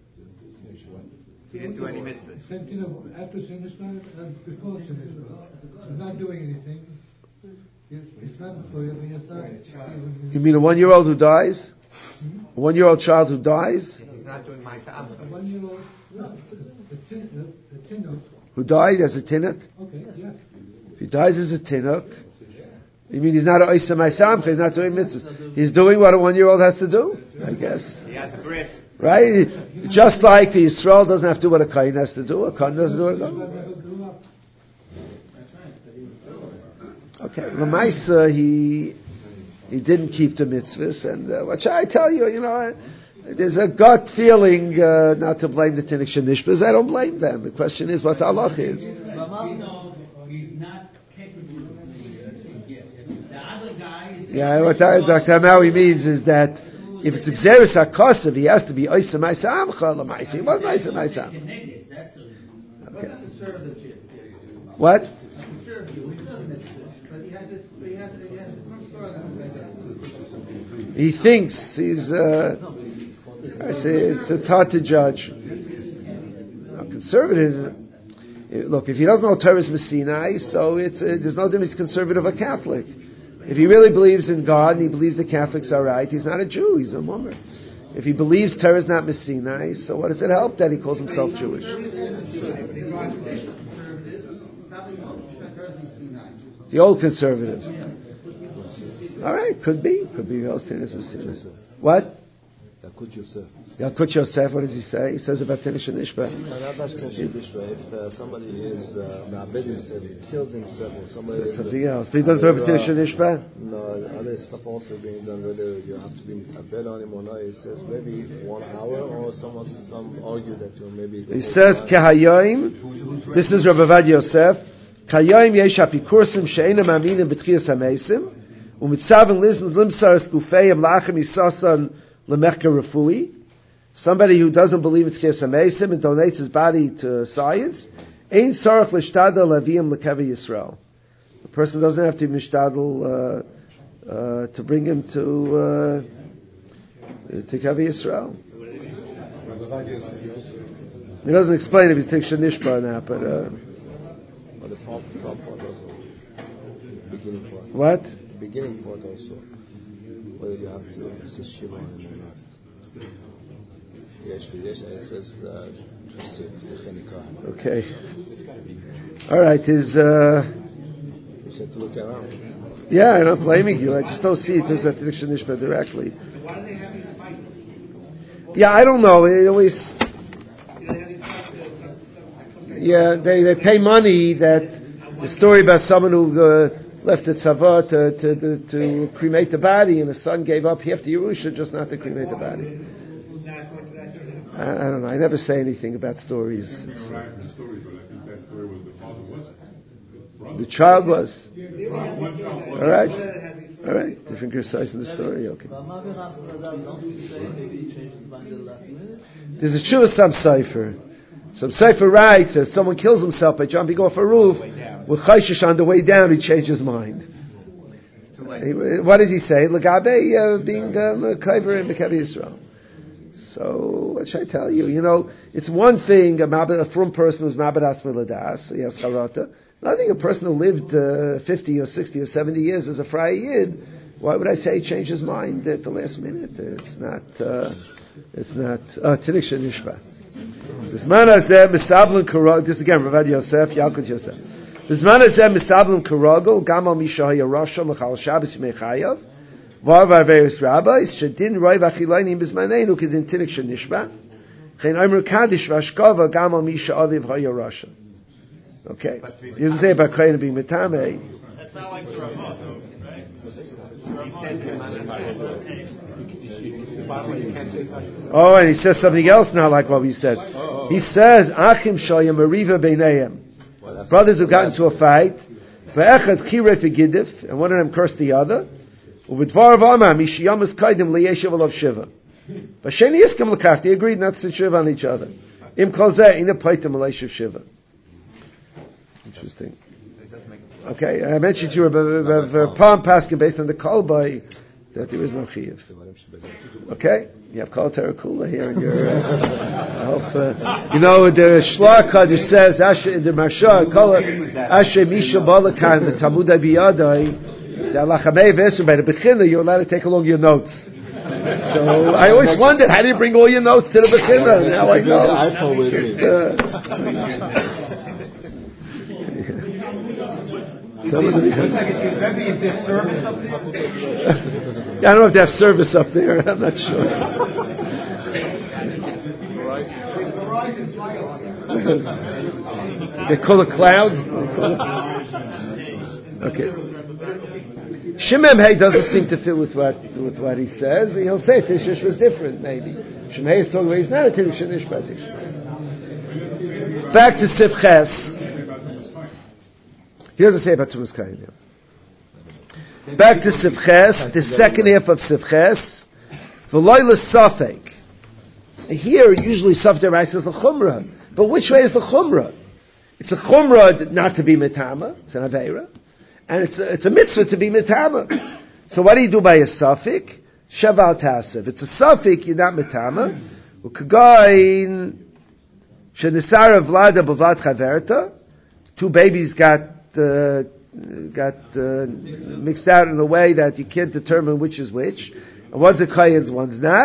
Speaker 3: He didn't do any mitzvahs.
Speaker 2: Same Tinuk after Shanishba and before Shanishba. He's not doing anything. He's not before he's not.
Speaker 1: You mean a one-year-old who dies? Hmm? A one-year-old child who dies?
Speaker 3: He's not doing my ta'am.
Speaker 2: A one-year-old, no, the Tinuk, the Tinuk.
Speaker 1: Who died as a Tinuk?
Speaker 2: Okay, yeah.
Speaker 1: If he dies as a Tinuk, you mean he's not a Oisa Maisamcha, he's not doing mitzvahs. He's doing what a one-year-old has to do, I guess.
Speaker 3: He has a bris.
Speaker 1: Right? Just like the Yisrael doesn't have to do what a Kain has to do, a Kain doesn't do what a Kain. Okay, Lamaisa, he he didn't keep the mitzvahs, and uh, what shall I tell you? You know, uh, there's a gut feeling uh, not to blame the Tinuk Shanishbas. I don't blame them. The question is what the halach is.
Speaker 7: He's not capable of the gift. The other guy is.
Speaker 1: Yeah, what Doctor Amawi means is that if it's Xeris HaKosav, he has to be Oisa Maisa Amcha Lamaisa. He was Maisa Maisa. Okay. What? He thinks he's. Uh, I say it's, it's hard to judge. Now, conservative. Look, if he doesn't know Torah's Messinai, so it's uh, there's no difference conservative or Catholic. If he really believes in God and he believes the Catholics are right, he's not a Jew. He's a Mummer. If he believes Torah is not Messinai, so what does it help that he calls himself Jewish? The old conservative. All right, could be. Could be Yosef is Messinai. What?
Speaker 8: Yakut Yosef.
Speaker 1: Yakut Yosef, what does he say? He says about Tinish and Ishba.
Speaker 8: If uh, somebody is Ma'abed himself, he kills himself, or somebody is
Speaker 1: something else. But he doesn't have Tinish and Ishba?
Speaker 8: No, other stuff also being done, whether you have to be Ma'abed on him or not. He says maybe one hour, or someone some argue that you maybe.
Speaker 1: He says, Kehayoim, this is Rav Avad Yosef, Kayoim yesh apikursim she'ena ma'aminim b'tchiyas ha'meisim, u'mitzaven lizn limsar skufeyim la'achem yisasan Lemechka Rafui, somebody who doesn't believe in Tchias HaMeisim and donates his body to science, Ein Sarach L'Shtadel Leviim L'Kevi Yisrael. The person doesn't have to be mishtadel uh, uh, to bring him to uh, to Kevi Yisrael. He doesn't explain if he's Tiksha Nishba or not, but uh,
Speaker 8: or the top, top part also. The beginning part.
Speaker 1: What?
Speaker 8: The beginning part also. Whether you have to assist Shiva or not. Yes, yes, it says
Speaker 1: okay. All right, his. Uh,
Speaker 8: you said to look around.
Speaker 1: Yeah, I'm not blaming you. I just don't see it as a Tiksha Nishba directly. Yeah, I don't know. It always. Yeah, they they pay money that the story about someone who. Uh, left the tzava to, to, to, to cremate the body, and the son gave up half the Yerusha just not to cremate the body. I, I don't know. I never say anything about stories. The child was. All right. All right. Different size in the story. Okay. There's a Shuvah some cipher. Some Sefer writes, if someone kills himself by jumping off a roof, with Chayshish on the way down, he changed his mind. What does he say? L'gabe uh, being Kaiver in Mekevi Yisrael. So, what should I tell you? You know, it's one thing, a, mabed, a frum person who's Mabadas Miladas, he has Charata. Another thing, a person who lived uh, fifty or sixty or seventy years as a Friar Yid, why would I say he changed his mind at the last minute? It's not, uh, it's not, uh, Tiniksha Nishba. This man has said, Misablan Karagel, this again, Ravad Yosef, Yalkut Yosef. This man has said, Misablan Karagel, Gamal Mishahaya Rasha, Machal Shabbos Mechayav, Var Var various rabbis, Shadin Roy Vachilaynim Bismaneinu, Kedin Tinik Shanishba, Chen Omer Kaddish Vashkava, Gamal Misha Aviv Haya Rasha. Okay. He doesn't say about Kayin being Metame.
Speaker 10: That's not like the Ramah, right?
Speaker 1: Oh, and he says something else now, like what we said. He says, "Achim shayim mariva beinayim." Brothers who got into a fight, ve'echad kirei v'gidif, and one of them cursed the other. Uvidvar v'amar mishiyamas kaidim liyeshiv alav shiva. But sheni iskam l'kach, they agreed not to shiva on each other. Im kol zeh ina paitim l'yeshiv shiva. Interesting. Okay, I mentioned to you about Palm Paskin based on the Kolbai that there is no chiyuv. Okay, you have Kol Terakula here in your. Uh, I hope uh, you know the Shlar Kaddish says Asher the Marsha Kol Asher Misha Balakan the Talmud Abiyadai the Alachamei Vesu by the Bechina. You're allowed to take along your notes. So I always wondered, how do you bring all your notes to the Bechina? Now I know.
Speaker 8: iPhone with me.
Speaker 1: Yeah, I don't know if they have service up there. I'm not sure. They call it clouds. Okay. Shimem Hay doesn't seem to fit with what with what he says. He'll say Tishish was different, maybe. Shimem Hay is talking about he's not a Tishish, but back to Sifches. He doesn't say about Tumas Kain now. Back to Sivches, the second half of Sivches. V'loyla Safek. Here, usually Safek Reis is the Chumrah. But which way is the Chumrah? It's a Chumrah not to be Metama. It's an Aveira. And it's a, it's a mitzvah to be Metama. So what do you do by a Safek? Shaval Tasev. It's a Safek, you're not Metama. Ukagain Shenisara Vlada Bavad Chaverta. Two babies got Uh, got uh, mixed out in a way that you can't determine which is which, and one's a Kayan's, one's not.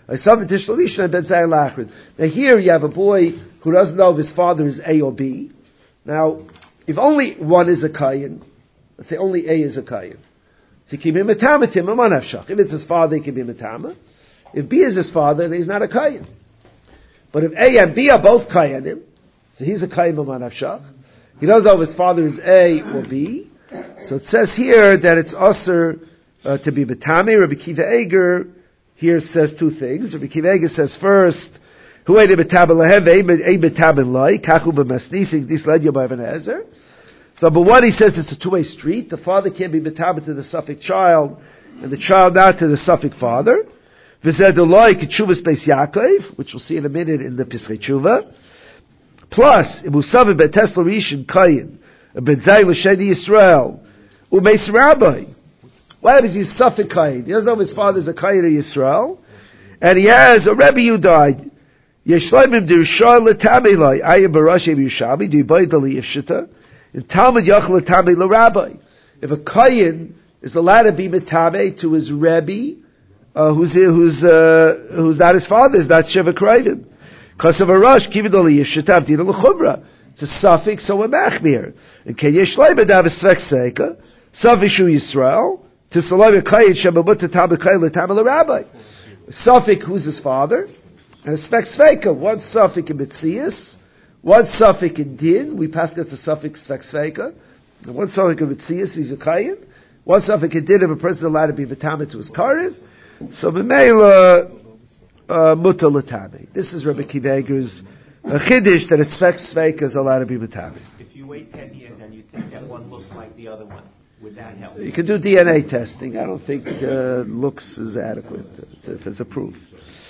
Speaker 1: Now here you have a boy who doesn't know if his father is A or B. Now, if only one is a kayin, let's say only A is a kayin, so he can be metama tim amanavshach. If it's his father, he can be metama. If B is his father, then he's not a kayin. But if A and B are both kayanim, so he's a kayin amanavshach. He doesn't know if his father is A or B. So it says here that it's usher uh, to be metame. Rabbi Kiva Eger here says two things. Rabbi Kiva Eger says first, who ate a betabel lehem, a betabel loy, kachu b'masnifik, this led you by Ibn Ezer. So number one, he says it's a two-way street. The father can't be betabel to the suffix child, and the child not to the suffix father. V'zeh deloy k'tshuvas beis Yaakov, which we'll see in a minute in the Pischei Tshuva. Plus, imusav betes l'rishon kayin, a benzay l'sheni Yisrael, u'meis rabbi. Why is he suffix kayin? He doesn't know if his father is a kayin of Yisrael, and he has a Rebbe who died. Yeshleimim dirshah l'tamei lai, ayim barash ev Yerushalmi, di'bayt ali yishita, and Talmud yachal l'tamei l'rabbi. If a kayin is allowed to be metamei to his Rebbe, uh, who's who's uh, who's not his father, is not Sheva Krayvim. Because of a rush, kivid ali yishita avdina l'chumra. It's a suffix, so a machmir. And can yeshleim adav esvek seika, suffixu Yisrael, to salam a kayin shemabut to tamei kayin l'tamei l'rabbi. Suffix, who's his father? And a spek sveika, one suffix in Mitzias, one suffix in Din, we pass it to suffix spek sveika, and one suffix in Mitzias, he's a kayin, one suffix in Din, if a person is allowed to be v'tamid to his karin, so b'meila, uh, muta l'tamid. This is Rabbi Kiva Eger's uh, chiddush, that a spek sveika is allowed to be v'tamid.
Speaker 3: If you wait ten years and you think that one looks like the other one, would that help?
Speaker 1: You can do D N A testing. I don't think uh, looks is adequate if it's approved.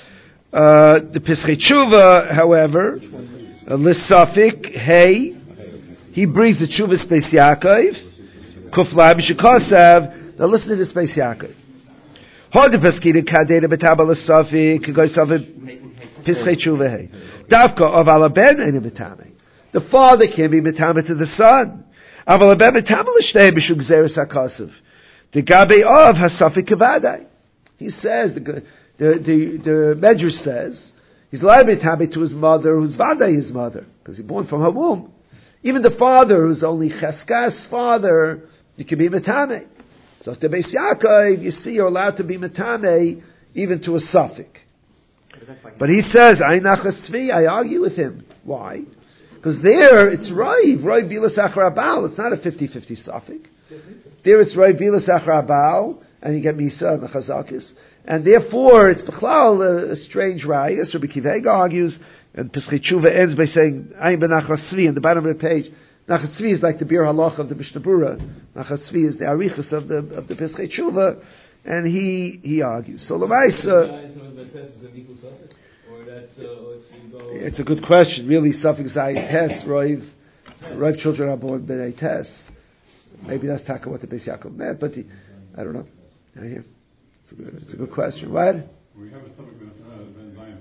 Speaker 1: Uh, the Pischei Tshuva, however, uh, Lissafik, hey, he brings the Tshuva Space Yaakov, Kuflam Shikosav. Now listen to the Space Yaakov. Hold the Peskida Kadeda Betaba Lissafik, Goisav Pischei Tshuva, hey. Davka of Alaben and Betame. The father can be Betame to the son. Avalaben Betame Lishtei Bishuk Zeres HaKosav. The Gabe of Hasafik Kavadai. He says, the The the the Medrash says he's allowed to be tabi to his mother, who's vaday his mother, because he's born from her womb. Even the father, who's only cheskas father, he can be metame. So if the Beis Yaakov, you see, you're allowed to be metame even to a suffix. But he says, "I nachasvi." I argue with him. Why? Because there it's Raiv, Raiv bilas achar abal. It's not a fifty-fifty suffix. There it's Raiv bilas achar abal, and you get misa and the chazakis. And therefore, it's b'chlal a, a strange raya. So Rabbi Kiva Eger argues, and Pischei Tshuva ends by saying, "Ayin benachas tzvi." On the bottom of the page, nachas tzvi is like the bir halach of the Mishnah Berurah. Nachas tzvi is the arichas of the of the Pischei Tshuva, and he he argues. So l'maisa, it's a good question. Really, suffix zayin tes roiv roiv children are born b'nei tes. Maybe that's talking what the Beis Yaakov meant, but he, I don't know. I hear. It's a, good, it's a good question. What?
Speaker 11: We have a subject Ben Zion,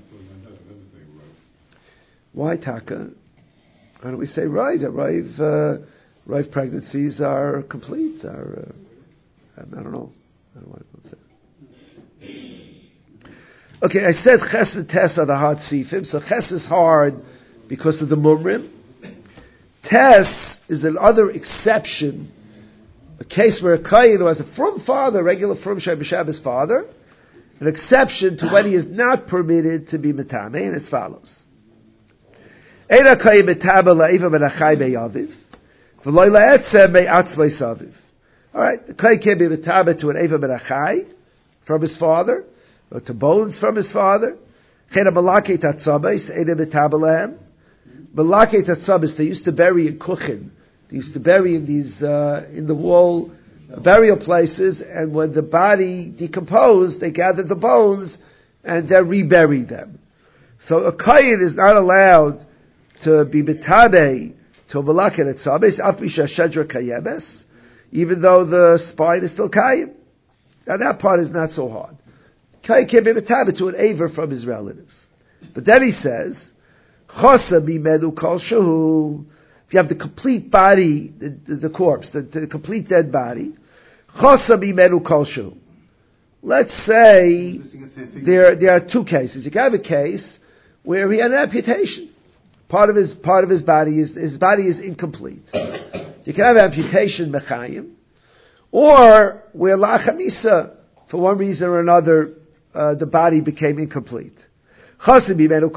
Speaker 1: why taka? Why don't we say right? Rive, uh, rive pregnancies are complete. Are uh, I don't know. I don't want to say. Okay, I said ches and tes are the hard sifim. So ches is hard because of the mumrim. Tes is another exception. A case where a kayin who has a frum father, regular frum Shabbos father, an exception to when he is not permitted to be metame, and as follows: Eina kayin metame la'iva menachai be'yaviv, v'loy la'etzem me'atzmei saviv. All right, the kayin can be metame to an eva menachai from his father, or to bones from his father. Chena malakei tatzabes eina metame lahem. Malakei tatzabes, they used to bury in kuchin. They used to bury in these uh, in the wall uh, burial places, and when the body decomposed, they gathered the bones and they reburied them. So a kayin is not allowed to be betabe to malaket at sabes afisha shedra kayemes, even though the spine is still kayim. Now that part is not so hard. Kayin can be betabe to an aver from his relatives, but then he says chosa mimedu kol shehu. If you have the complete body, the, the, the corpse, the, the complete dead body, chosa bimenu kolshu. let's say there there are two cases. You can have a case where he had an amputation. Part of his part of his body is his body is incomplete. You can have amputation mechayim, or where la'achamisa, for one reason or another, uh, the body became incomplete. It's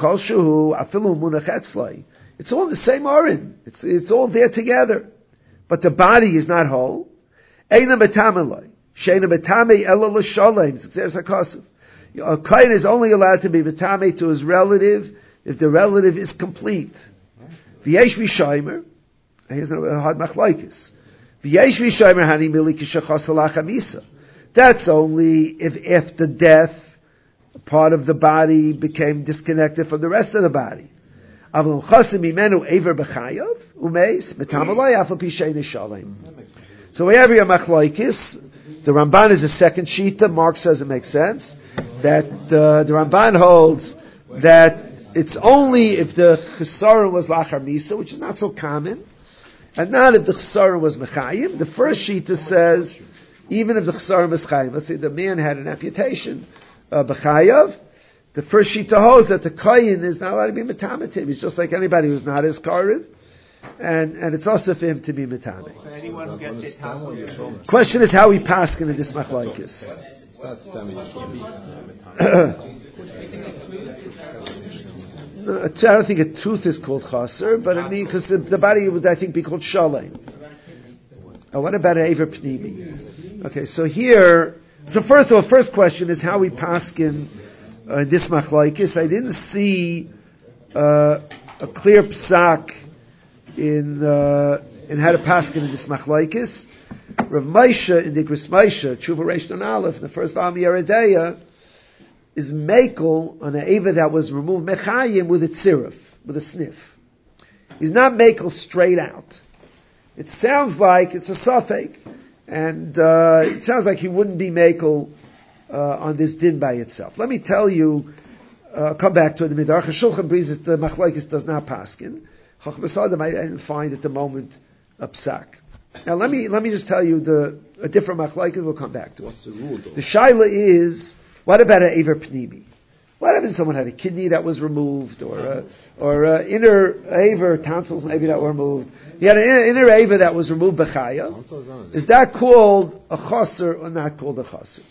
Speaker 1: all the same orin. It's it's all there together, but the body is not whole. A kohen is only allowed to be betame to his relative if the relative is complete. V'yesh v'shaymer, here's a hard machlokes. V'yesh v'shaymer hani mili k'shachas halachamisa. That's only if after death, a part of the body became disconnected from the rest of the body. Avon chasim imenu ever b'chayav umeis metamalai afal pishay nishalem. So we have here machlokes. The Ramban is a second shita. Mark says it makes sense that uh, the Ramban holds that it's only if the chesaron was lachar misa, which is not so common, and not if the chesaron was mechayim. The first shita says even if the chesaron was chayim. Let's say the man had an amputation, uh, b'chayav. The first shita holds that the kohen is not allowed to be metamativ. He's just like anybody who's not his karev. And and it's also for him to be mitame.
Speaker 3: So anyone who gets it, how
Speaker 1: question is how we paskin in this machlokes. No, I don't think a tooth is called chaser, but I mean because the, the body would I think be called shalem. Oh, what about an aver pnimi? Okay, so here, so first of all, first question is how we paskin uh, in this machlokes. I didn't see uh, a clear psak in uh, in how to paskin in this machlokes. Rav Moshe in the Igros Moshe, Tshuva Reish Nun Aleph, in the first volume of Yoreh Deah, is mekel on an eva that was removed mechayim with a tziruf, with a sniff. He's not mekel straight out. It sounds like it's a suffix, and uh, it sounds like he wouldn't be mekel uh, on this din by itself. Let me tell you, uh, come back to it. The Midrash Shulchan brings it, the machlokes does not paskin. Chacham Esadim, I didn't find at the moment a psak. Now let me let me just tell you the a different machlokes. We'll come back to it.
Speaker 8: What's the rule, though?
Speaker 1: The shaila is, what about an aver pnimi? What if someone had a kidney that was removed, or a, or a inner aver tonsils maybe that were removed? He had an inner, inner aver that was removed b'chaya. Is that called a chaser or not called a chaser?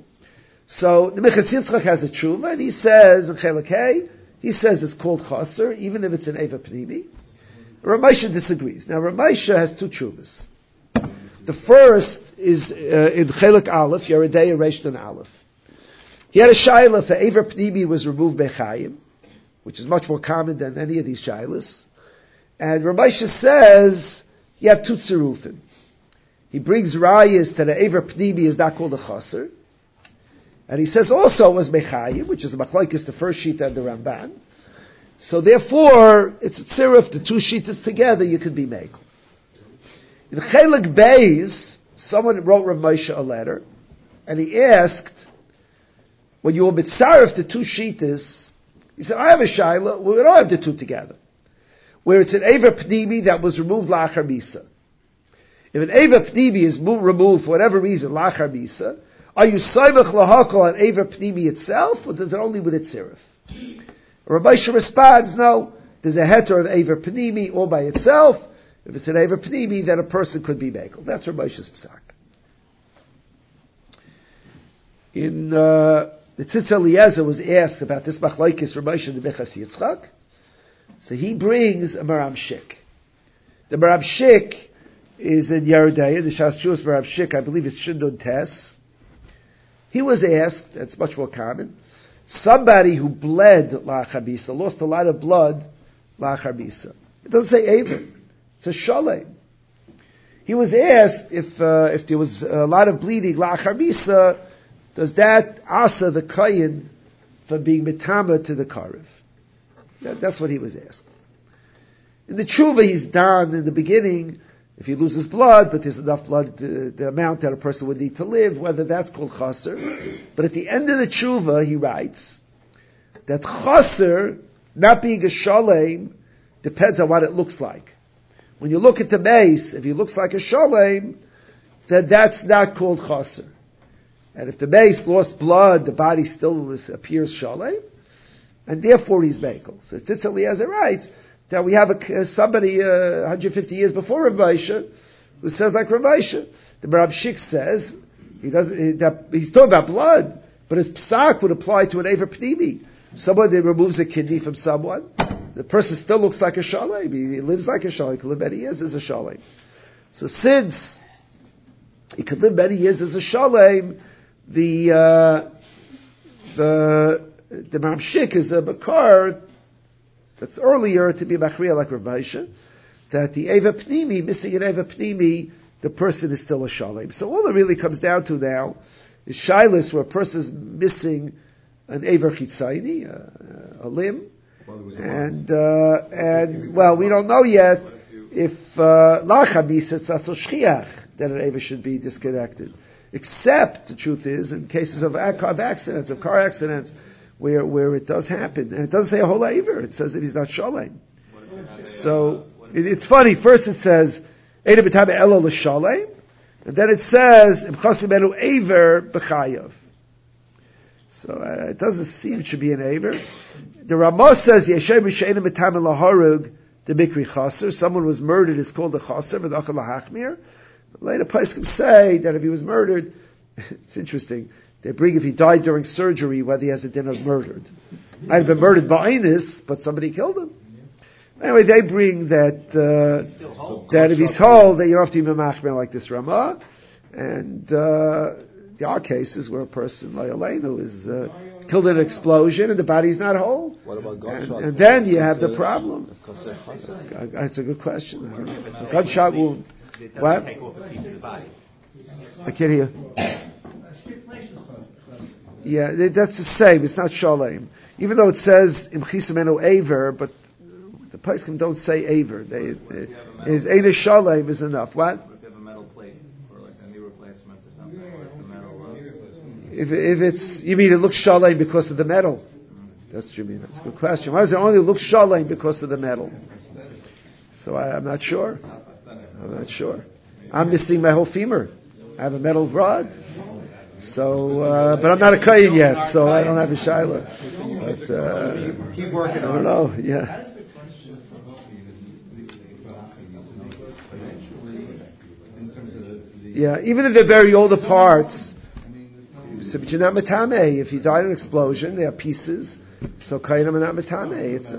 Speaker 1: So the Minchas Yitzchak has a tshuva, and he says in Chelek Hey, he says it's called chaser even if it's an aver pnimi. Rav Moshe disagrees. Now Rav Moshe has two tshuvas. The first is uh, in Chelek Aleph, Yoreh Deah Reish Nun Aleph. He had a shaila if the aver pnimi was removed bechayim, which is much more common than any of these shailas. And Rav Moshe says you have two tzirufim. He brings rayas to the aver pnimi is not called a chaser, and he says also it was bechayim, which is a machlokes the first shita and the Ramban. So therefore, it's a tziruf, the two shitas together, you could be mekel. In Chelek Beis, someone wrote Rav Moshe a letter, and he asked, when you were mitzaref the two shitas, he said, I have a shaila, we don't have the two together. Where it's an aver pnimi that was removed lachar misa. If an aver pnimi is moved, removed for whatever reason, lachar misa, are you soivach lahakol on aver pnimi itself, or does it only with its tziruf? Rav Moshe responds, no, there's a heter of aver pnimi all by itself. If it's an aver pnimi, then a person could be mekel. That's Rav Moshe's psak. In uh, the Tzitz Eliezer was asked about this machlokes Rav Moshe and the Minchas Yitzchak, so he brings a Maram Shik. The Maram Shik is in Yoreh Deah, the Shas Shus Maram Shik, I believe it's Shindon Tes. He was asked, it's much more common, somebody who bled la'achar misa, lost a lot of blood la'achar misa. It doesn't say aver. It's a shalem. He was asked if uh, if there was a lot of bleeding la'achar misa, does that asa the kohen for being mitama to the karev? That, that's what he was asked. In the tshuva, he's done in the beginning. If he loses blood, but there's enough blood, uh, the amount that a person would need to live, whether that's called chaser. But at the end of the tshuva, he writes that chaser, not being a shalem, depends on what it looks like. When you look at the mace, if he looks like a shalem, then that's not called chaser. And if the mace lost blood, the body still is, appears shalem, and therefore he's mekel. So Tzitz Eliezer writes that we have a, somebody uh, one hundred fifty years before Rav Moshe who says like Rav Moshe. The Rav Shik says he doesn't. He, that, he's talking about blood, but his psak would apply to an Ever Pnimi. Someone that removes a kidney from someone, the person still looks like a shalem. He, he lives like a shalem. He could live many years as a shalem. So since he could live many years as a shalem, the uh, the the Mamshik is a bakar that's earlier to be machriya like Rav Moshe, that the Eva Pnimi, missing an Eva Pnimi, the person is still a shalem. So all it really comes down to now is shilas where a person is missing an Ever Chitzayni, a, a limb, and uh, and well, we don't know yet if Lachabis it's not so shchiach that an Ever should be disconnected. Except, the truth is, in cases of, of accidents, of car accidents, where where it does happen. And it doesn't say a whole Aver, it says that he's not Shalem. So, it, it's funny, first it says, Eida b'tame elo l'Shalem, and then it says, Im chosim enu Aver b'chayav. So, uh, it doesn't seem it should be an Aver. The Ramah says, Yeshem b'she'ena b'tame l'harug, the mikri chaser, someone was murdered, is called a chaser, v'dachal l'hachmir. Later, Paiskim say that if he was murdered, it's interesting. They bring if he died during surgery, whether he has a din of murdered. Might have been murdered by Inus, but somebody killed him. Anyway, they bring that uh, that if he's whole, that you don't have to be memachmer like this Ramah. And uh, there are cases where a person, like Elenu, is uh, killed in an explosion and the body's not whole.
Speaker 8: What about gunshot?
Speaker 1: And, and then you have the problem. That's a good question. A gunshot wound.
Speaker 3: It doesn't
Speaker 1: What?
Speaker 3: take off a piece of the body.
Speaker 1: I can't hear. Yeah, that's the same. It's not shalem. Even though it says im chisamenu aver, but the Paiskim don't say aver. They, they, is Eina shalem is enough. What?
Speaker 5: If you have a metal plate or like a knee replacement or something, or it's the metal. Uh,
Speaker 1: if if it's you mean it looks shalem because of the metal? Mm-hmm. That's what you mean. That's a good question. Why does it only look shalem because of the metal? So I, I'm not sure. I'm not sure. I'm missing my whole femur. I have a metal rod. So, uh, but I'm not a kohen yet, so I don't have a shaila. But uh,
Speaker 4: keep working
Speaker 1: I don't know. Yeah. Yeah. Even if they're very older parts, so but you're not matame. If you died in an explosion, they are pieces. So kohen are not matame. It's a,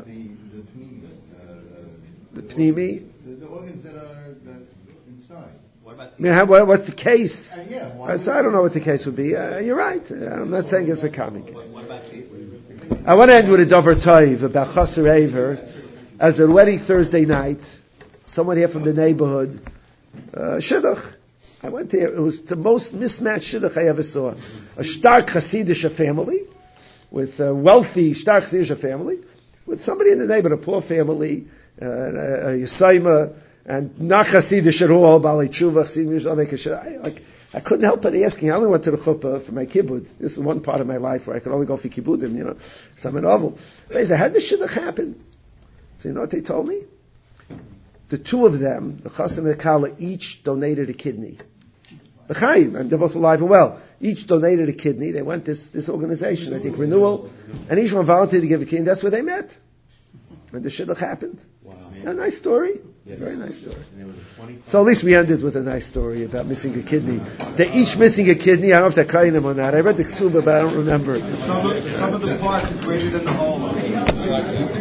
Speaker 1: the pnimi.
Speaker 12: The organs that are inside.
Speaker 3: What about
Speaker 1: I mean, how, what, what's the case?
Speaker 12: Uh, yeah,
Speaker 1: uh, so I don't know what the case would be. Uh, you're right. Uh, I'm not saying it's a common case.
Speaker 3: what, what about teeth?
Speaker 1: I want to end with a davar tov about Chaser Aver. As a wedding Thursday night, someone here from the neighborhood, uh, shidduch. I went there. It was the most mismatched shidduch I ever saw. A stark Hasidic family with a wealthy stark Hasidic family with somebody in the neighborhood, a poor family, uh, a, a Yisayma. And not Hasidish at all, Bali Tshuva, I, like, I couldn't help but asking. I only went to the chuppah for my kibbutz. This is one part of my life where I could only go for kibbutzim, you know. So I'm an oval. They said, how did this shidduch happen? So you know what they told me? The two of them, the Chassan and the Kala, each donated a kidney. The Chaim, and they're both alive and well. Each donated a kidney. They went to this, this organization, I think, Renewal, and each one volunteered to give a kidney. That's where they met. And the shidduch happened. Wow. A nice story. Yes. Very nice story. So at least we ended with a nice story about missing a kidney. They're each missing a kidney. I don't know if they're kainim or not. I read the ksuba, but I don't remember.
Speaker 12: Some of, some of the parts is greater than the whole.